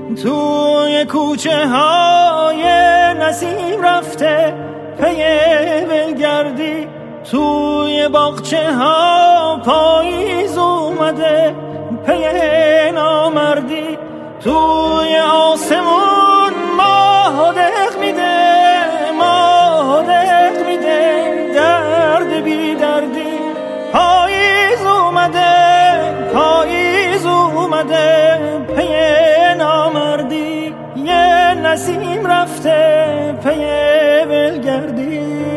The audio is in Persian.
توی کوچه های نسیم رفته پی ولگردی، توی باغچه ها پاییز اومده پی نامردی، توی آسمون ماه دق میده، ماه دق میده درد بی دردی. پاییز اومده، پاییز اومده پی نامردی، یه نسیم رفته پی ولگردی.